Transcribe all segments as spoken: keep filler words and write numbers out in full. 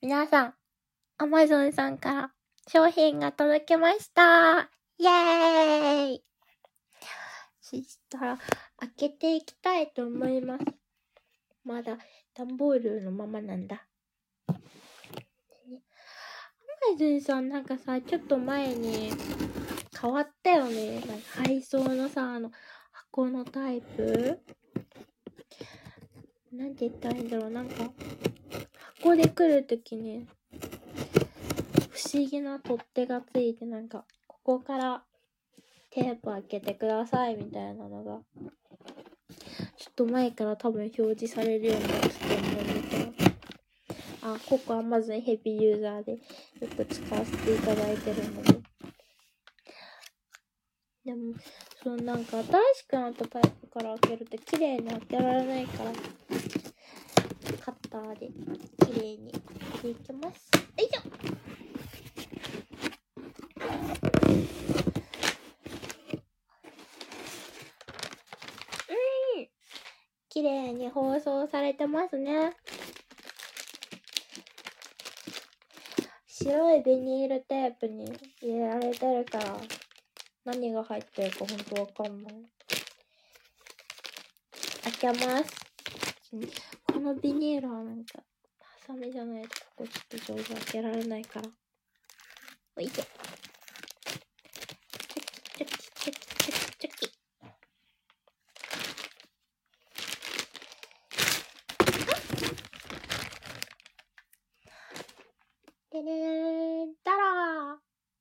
皆さん、アマゾンさんから商品が届きました。イエーイ。そしたら、開けていきたいと思います。まだ、段ボールのままなんだ。アマゾンさんなんかさ、ちょっと前に変わったよね。なんか配送のさ、あの、箱のタイプなんて言ったらいいんだろう。なんか、箱で来るときに、不思議な取っ手がついて、なんか、ここからテープ開けてくださいみたいなのが、ちょっと前から多分表示されるようになってたと思うんだけど、あ、ここはまずヘビーユーザーでよく使わせていただいてるので。でも、そのなんか新しくなったタイプから開けると綺麗に開けられないから、カッターで綺麗に開けていきます。よいしょ。うん、綺麗に包装されてますね。白いビニールテープに入れられてるから何が入ってるかほんとわかんない。開けます。このビニールはなんかハサミじゃないとここちょっと上手開けられないから。おいしょ。チョキチョキチョキチョキチョキ。でねーだらー。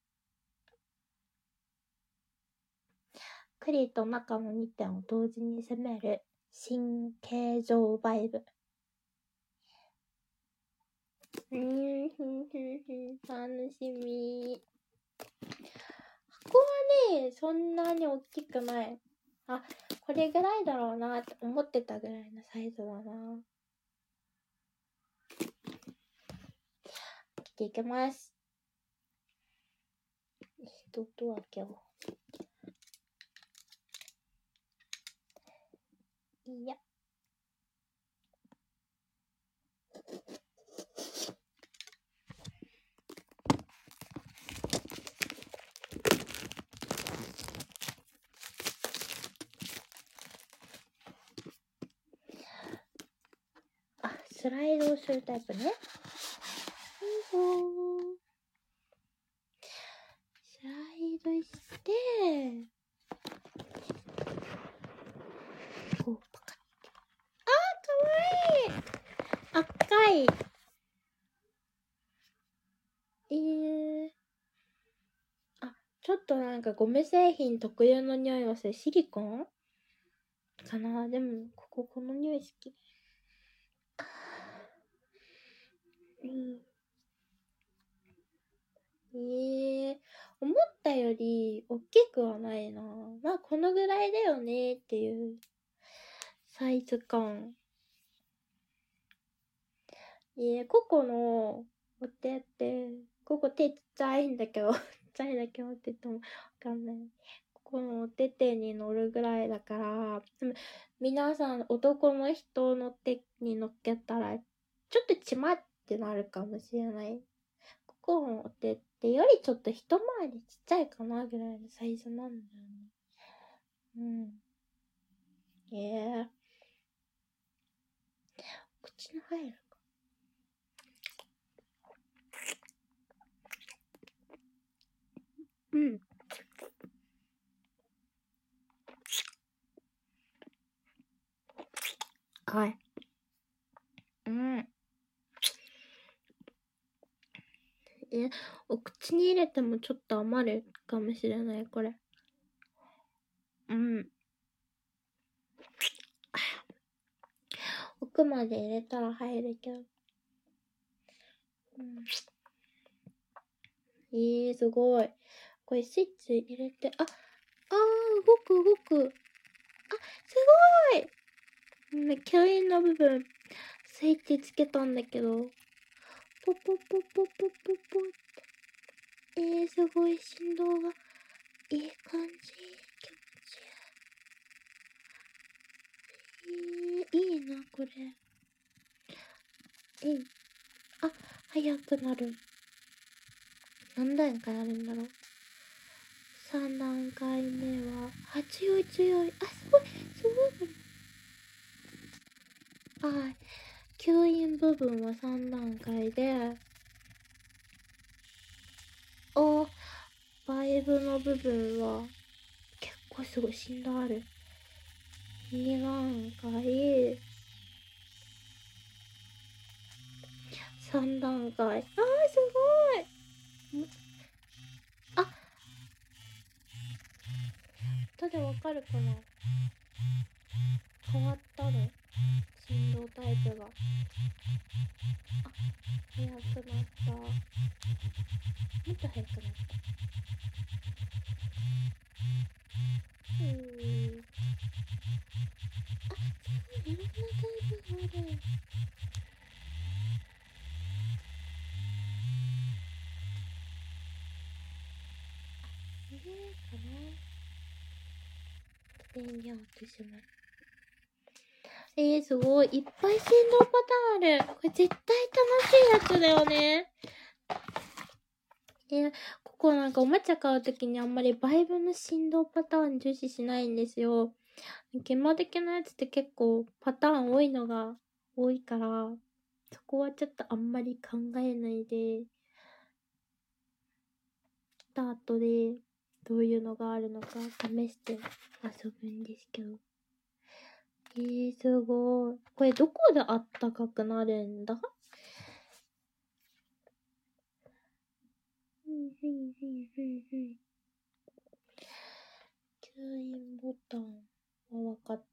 栗と中のにてんを同時に攻める新形状バイブ。うーん、ふんふんふん、楽しみ。箱はね、そんなに大きくない。あ、これぐらいだろうなって思ってたぐらいのサイズだな。開けていきます。どう開けよう。いや。あ、スライドをするタイプね。スライドして、こうパカッ。あー、かわいい。赤い。えー。あ、ちょっとなんかゴム製品特有の匂いがする。シリコンかな。でも、ここ、この匂い好き。うん。ええー、思ったより大きくはないな。まあ、このぐらいだよねっていうサイズ感。えー、ココのお手って、ココ手ちっちゃいんだけど、ちっちゃいだけどって言ってもわかんない。ココのお手手に乗るぐらいだから、でも皆さん男の人の手に乗っけたら、ちょっとちまってなるかもしれない。ココのお手ってよりちょっと一回りちっちゃいかなぐらいのサイズなんだよね。うん。ええー。口に入るか。うん。はい。うん。え、お口に入れてもちょっと余るかもしれない、これ。うん。奥まで入れたら入るけど。うん。えー、すごい。これスイッチ入れて、あ、あー、動く動く。あ、すごい。うん、吸引の部分、スイッチつけたんだけど、ポポポポポポポって。えー、すごい振動がいい感じ。気持ちいい。えー、いいな、これ。えい。あ、 早くなる。何段階あるんだろう。さん段階目は、あ、強い強い。あ、すごい、すごい。はい。吸引部分はさん段階で、お、バイブの部分は、結構すごい振動ある。に段階、さん段階。あー、すごい。あ、後でわかるかな。変わったの。振動タイプが。あ、速くなった。もっと速くなった。うーん。あ、違う、いろんなタイプがある。これかな。電源落とします。えー、すごい。いっぱい振動パターンある。これ絶対楽しいやつだよね。えー、ここなんかおもちゃ買うときにあんまりバイブの振動パターン重視しないんですよ。現場的なやつって結構パターン多いのが多いから、そこはちょっとあんまり考えないで、来た後でどういうのがあるのか試して遊ぶんですけど。えー、すごい。これどこであったかくなるんだ？ふんふんふんふんふん。吸引ボタンはわかった。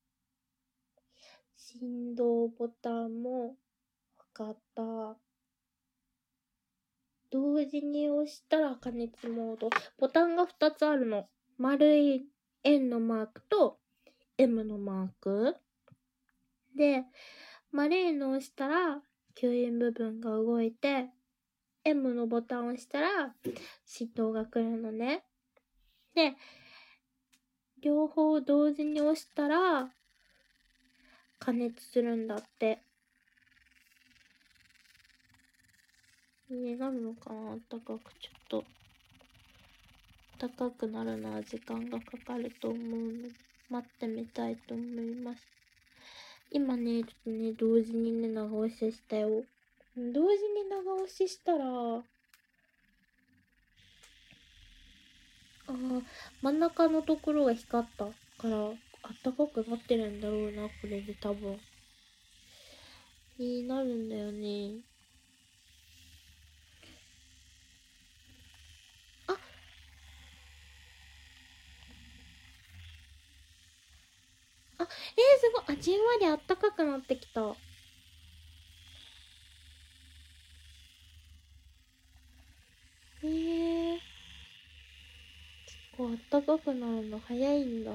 振動ボタンもわかった。同時に押したら加熱モード。ボタンがふたつあるの。丸い円のマークと M のマーク。で、丸いのを押したら吸引部分が動いて、M のボタンを押したら振動が来るのね。で、両方同時に押したら加熱するんだって。になるのかな？あったかく、ちょっと高くなるのは時間がかかると思うので待ってみたいと思います。今ね、ちょっとね、同時にね、長押ししたよ。同時に長押ししたら、あー、真ん中のところが光ったからあったかくなってるんだろうな、これで多分。になるんだよね。あ、あ、えー、すごい。あ、じんわりあったかくなってきた。えー、結構あったかくなるの早いんだ。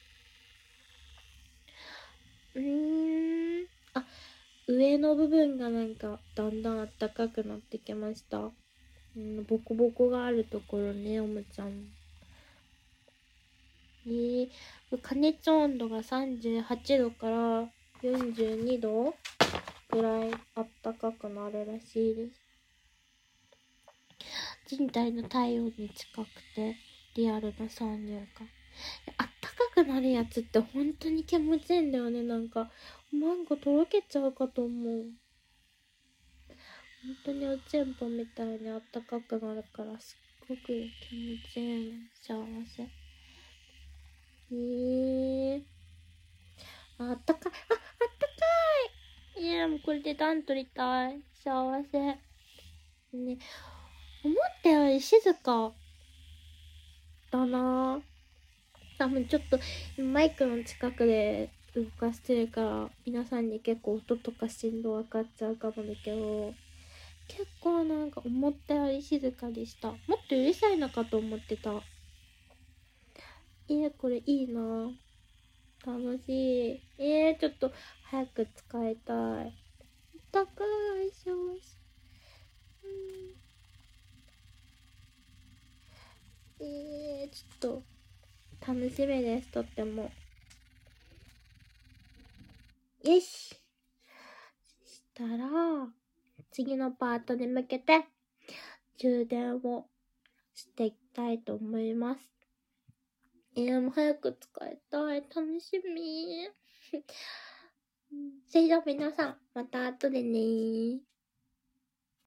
うーん。あ、上の部分がなんかだんだんあったかくなってきました。うん、ボコボコがあるところね、おもちゃん。えー、加熱温度がさんじゅうはちどからよんじゅうにどぐらいあったかくなるらしいです。人体の体温に近くてリアルな挿入感。あったかくなるやつって本当に気持ちいいんだよね。なんかマンゴーとろけちゃうかと思う。本当におちんぽみたいにあったかくなるからすっごく気持ちいいね。幸せ。えー、あったかい。あ、あったかい。いや、もうこれで暖取りたい。幸せ。ね、思ったより静かだな。多分ちょっとマイクの近くで動かしてるから皆さんに結構音とか振動分かっちゃうかもだけど、結構なんか思ったより静かでした。もっとうるさいのかと思ってた。えー、これいいな。楽しい。えー、ちょっと早く使いたい。高い幸せ。うん、えー、ちょっと楽しみです、とっても。よし。そしたら次のパートに向けて充電をしていきたいと思います。えー、もう早く使いたい。楽しみ。それでは皆さん、また後でねー。